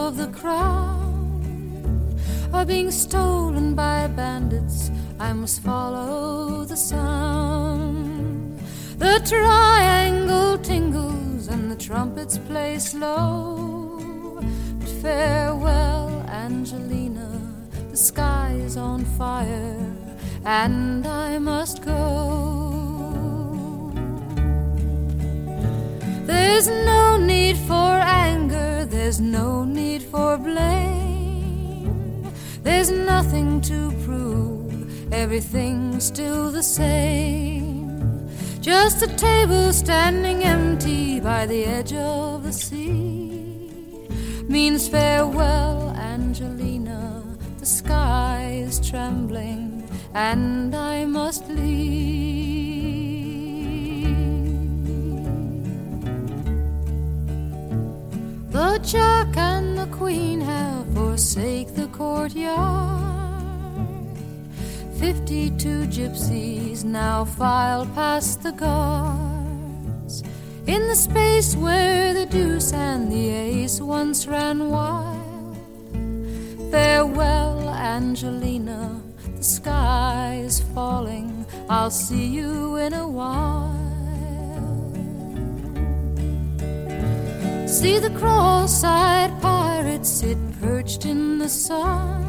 of the crown are being stolen by bandits, I must follow the sound. The triangle tingles and the trumpets play slow. But farewell, Angelina, the sky is on fire and I must go. There's no need for anger, there's no need for blame. There's nothing to prove, everything's still the same. Just a table standing empty by the edge of the sea means farewell, Angelina, the sky is trembling and I must leave. The Jack and the Queen have forsake the courtyard. 52 gypsies now file past the guards in the space where the deuce and the ace once ran wild. Farewell, Angelina, the sky is falling, I'll see you in a while. See the cross-eyed pirates sit perched in the sun,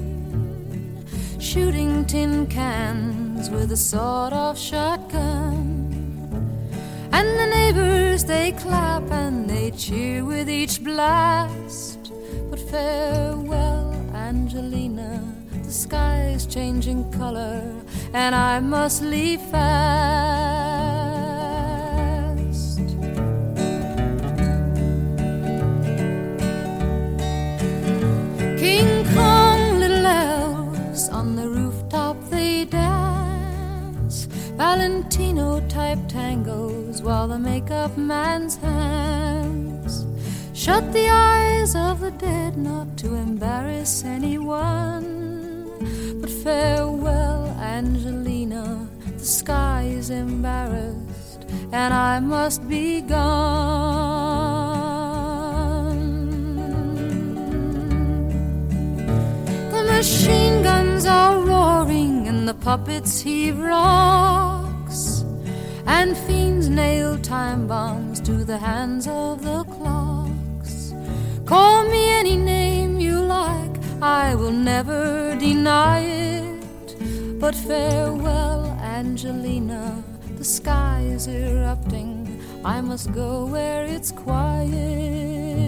shooting tin cans with a sawed-off shotgun. And the neighbors, they clap and they cheer with each blast. But farewell, Angelina, the sky is changing color and I must leave fast. King Kong, little elves on the rooftop they dance, Valentino-type tangos while the makeup man's hands shut the eyes of the dead not to embarrass anyone. But farewell, Angelina, the sky is embarrassed and I must be gone. The machine guns are roaring and the puppets heave rocks, and fiends nail time bombs to the hands of the clocks. Call me any name you like, I will never deny it. But farewell, Angelina, the sky is erupting, I must go where it's quiet.